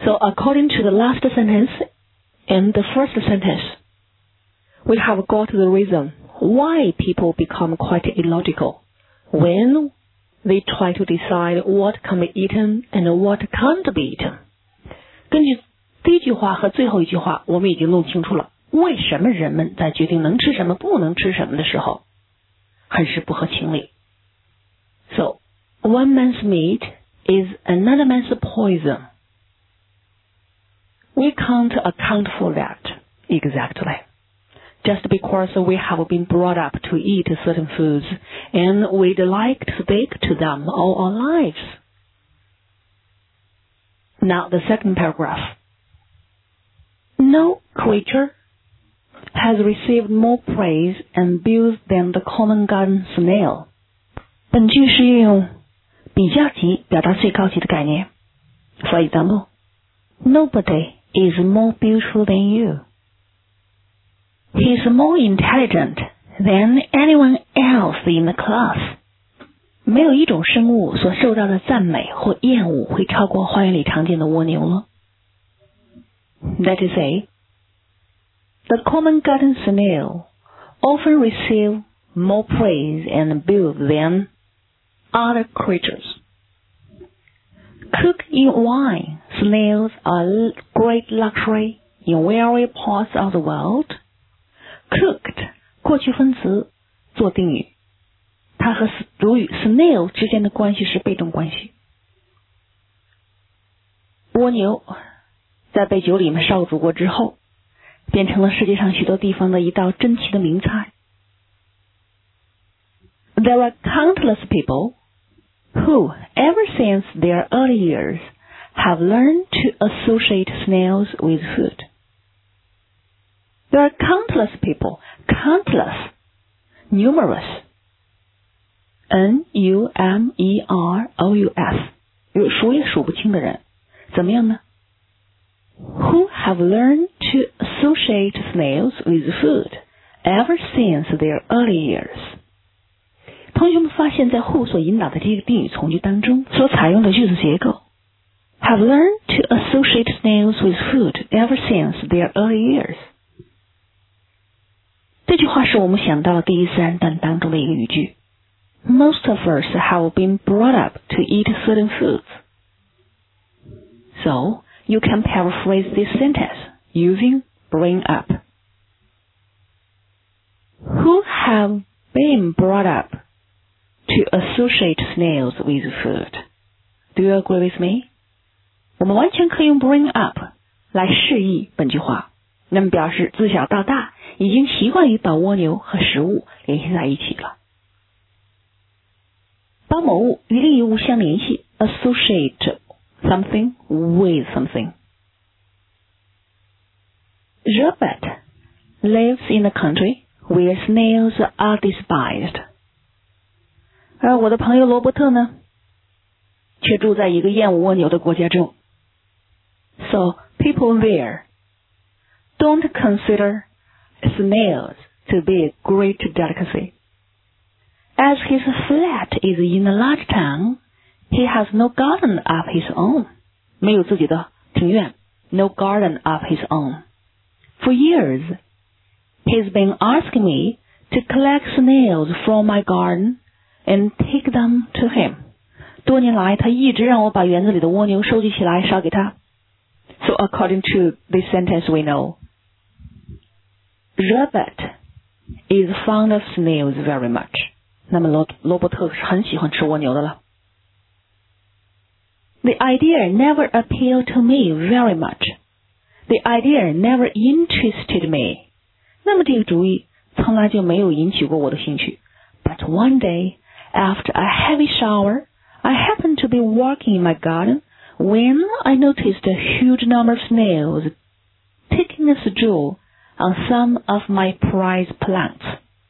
So according to the last sentence and the first sentence, we have got the reason why people become quite illogical when they try to decide what can be eaten and what can't be eaten. 根据第一句话和最后一句话，我们已经弄清楚了为什么人们在决定能吃什么不能吃什么的时候很是不合情理。So, one man's meat is another man's poison. We can't account for that exactly. Just because we have been brought up to eat certain foods and we'd like to stick to them all our lives. Now the second paragraph. No creature has received more praise and abuse than the common garden snail. 本句是运用比较级表达最高级的概念。For example, nobody is more beautiful than you. He is more intelligent than anyone else in the class. 没有一种生物所受到的赞美或厌恶会超过花园里常见的蜗牛了。That is say, the common garden snail often receive more praise and abuse than other creatures. Cooked in wine, snails are a great luxury in various parts of the world. Cooked 过去分词做定语，它和主语 snail 之间的关系是被动关系。蜗牛在被酒里面烧煮过之后，变成了世界上许多地方的一道珍奇的名菜。There are countless people who, ever since their early years, have learned to associate snails with food. There are countless people, countless, numerous, N-U-M-E-R-O-U-S, 有数也数不清的人，怎么样呢？ Who have learned to associate snails with food ever since their early years. 同学们发现在 who 所引导的这个定语从句当中所采用的句子结构 have learned to associate snails with food ever since their early years. 这句话是我们想到了第一自然段当中的一个语句。Most of us have been brought up to eat certain foods. So, you can paraphrase this sentence using bring up. Who have been brought up to associate snails with food? Do you agree with me? 我们完全可以用 bring up 来释义本句话，那么表示自小到大已经习惯于把蜗牛和食物联系在一起了。把某物与另一物相联系 associate something with something. Robert lives in a country where snails are despised. 而我的朋友罗伯特呢，却住在一个厌恶蜗牛的国家中。So people there don't consider snails to be a great delicacy. As his flat is in a large town, he has no garden of his own. 没有自己的庭院 no garden of his own. For years, he's been asking me to collect snails from my garden and take them to him. 多年来，他一直让我把园子里的蜗牛收集起来烧给他。So according to this sentence we know, Robert is fond of snails very much. 那么罗伯特是很喜欢吃蜗牛的了。The idea never appealed to me very much. The idea never interested me. 那么这个主意从来就没有引起过我的兴趣。But one day, after a heavy shower, I happened to be walking in my garden when I noticed a huge number of snails taking a stroll on some of my prized plants.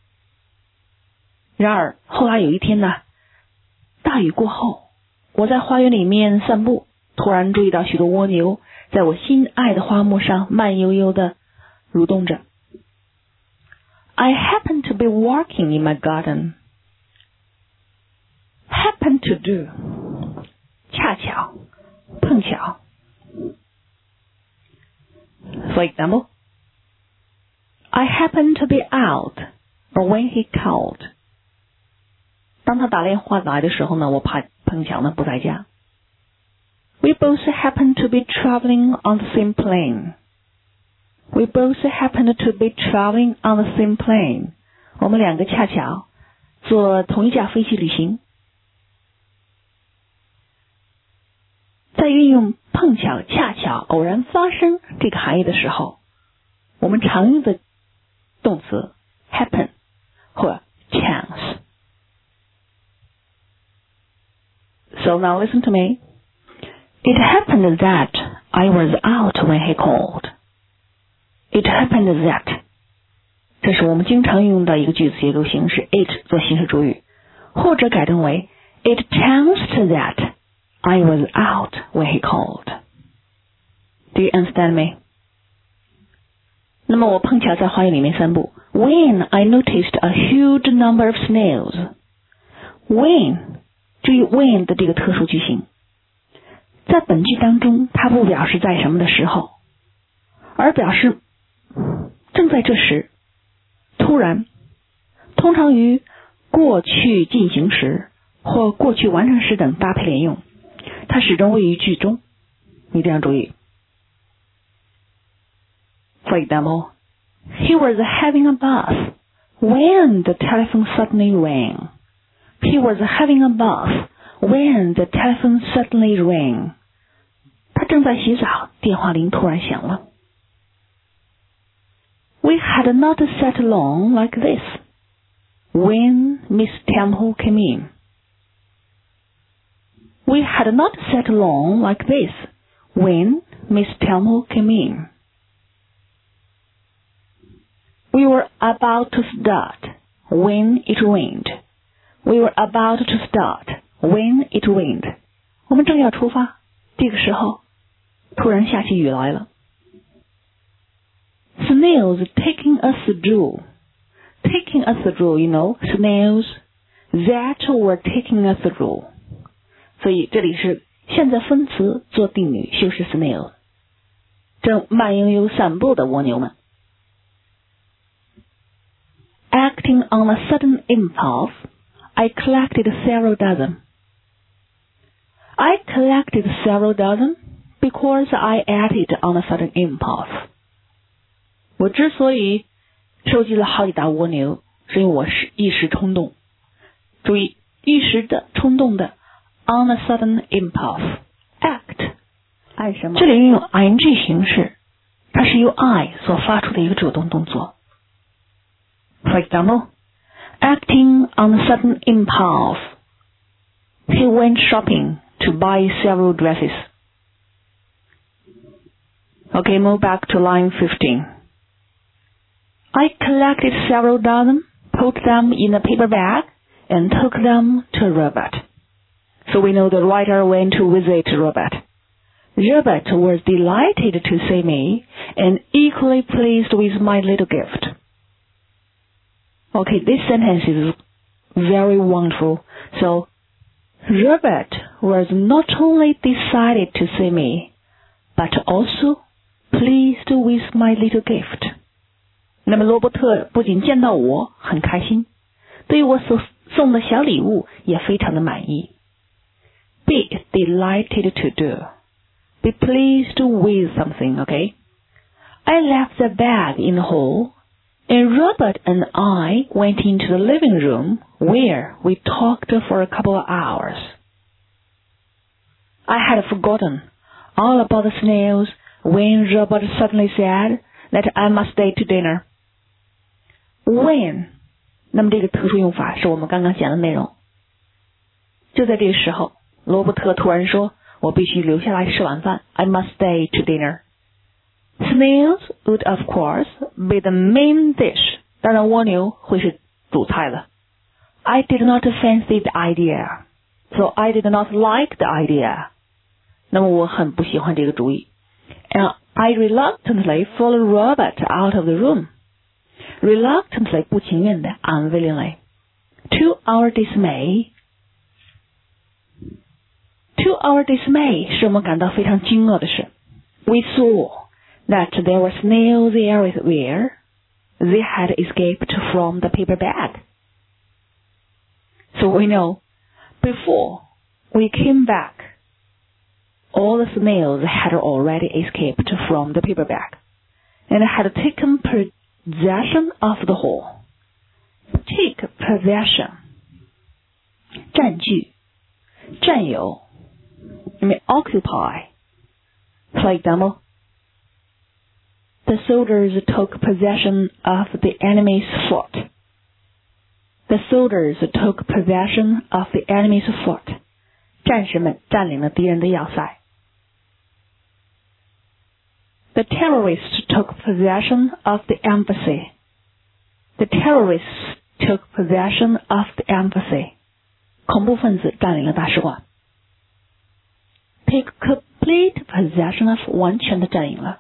然而后来有一天呢，大雨过后，我在花园里面散步，突然注意到许多蜗牛在我心爱的花木上慢悠悠地蠕动着。I happened to be walking in my garden. Happen to do. 恰巧，碰巧。 For example, I happened to be out when he called. 当他打电话来的时候呢，我碰巧呢不在家。We both happened to be traveling on the same plane. We both happened to be traveling on the same plane. 我们两个恰巧坐同一架飞机旅行。在运用碰巧、恰巧、偶然发生这个含义的时候，我们常用的动词 happen 或 chance. So now listen to me. It happened that I was out when he called. It happened that. 这是我们经常用的一个句子结构形式 it 做形式主语，或者改动为 It chanced that I was out when he called. Do you understand me? 那么我碰巧在花园里面散步。When I noticed a huge number of snails. When 注意 when 的这个特殊句型，在本句当中它不表示在什么的时候，而表示正在这时，突然，通常与过去进行时或过去完成时等搭配连用，它始终位于句中，你这样注意。For example, he was having a bath when the telephone suddenly rang. He was having a bath when the telephone suddenly rang. 他正在洗澡，电话铃突然响了。We had not sat long like this when Miss Temple came in. We had not sat long like this when Miss Temple came in. We were about to start when it rained. We were about to start when it rained. 我们正要出发，这个时候突然下起雨来了。Snails taking us through. Taking us through, you know, snails that were taking us through. 所以这里是现在分词做定语修饰 snail， 正慢悠悠散步的蜗牛们。Acting on a sudden impulse, I collected several dozen. I collected several dozen because I acted on a sudden impulse. 我之所以收集了好几大蜗牛，是因为我是一时冲动。注意，一时的、冲动的 on a sudden impulse. Act 按什么？这里运用 ing 形式，它是由 I 所发出的一个主动动作。For example, acting on a sudden impulse, he went shopping to buy several dresses. Okay, move back to line 15. I collected several dozen, put them in a paper bag, and took them to Robert. So we know the writer went to visit Robert. Robert was delighted to see me and equally pleased with my little gift. Okay, this sentence is very wonderful. So, Robert was not only decided to see me, but also pleased with my little gift. 那么罗伯特不仅见到我很开心，对于我所送的小礼物也非常的满意。Be delighted to do. Be pleased with something, okay? I left the bag in the hall, and Robert and I went into the living room where we talked for a couple of hours. I had forgotten all about the snails when Robert suddenly said that I must stay to dinner. When 那么这个特殊用法是我们刚刚讲的内容。就在这个时候，罗伯特突然说我必须留下来吃晚饭 I must stay to dinner. Snails would of course be the main dish. 当然蜗牛会是主菜了。I did not fancy the idea. So I did not like the idea. 那么我很不喜欢这个主意。And I reluctantly followed Robert out of the room. Reluctantly 不情愿的 unwillingly. To our dismay 是我们感到非常惊愕的事。We saw that there were snails everywhere. They had escaped from the paper bag. So we know, before we came back, all the snails had already escaped from the paper bag and had taken possession of the hole. Take possession. 占据，占有。You may occupy. For example, the soldiers took possession of the enemy's fort. The soldiers took possession of the enemy's fort. 战士们占领了敌人的要塞。The terrorists took possession of the embassy. The terrorists took possession of the embassy. 恐怖分子占领了大使馆。Take complete possession of 完全的占领了。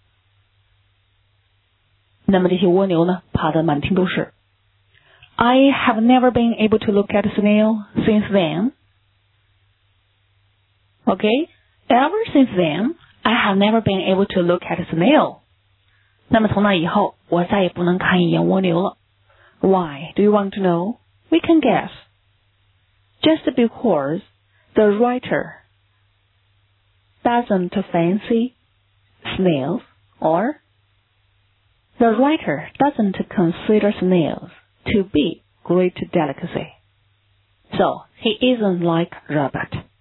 那么这些蜗牛呢，爬得满天都是。I have never been able to look at a snail since then. Okay, ever since then, I have never been able to look at a snail. 那么从那以后，我再也不能看一眼蜗牛了。Why? Do you want to know? We can guess. Just because the writer doesn't fancy snails, or the writer doesn't consider snails to be great delicacy. So he isn't like Robert.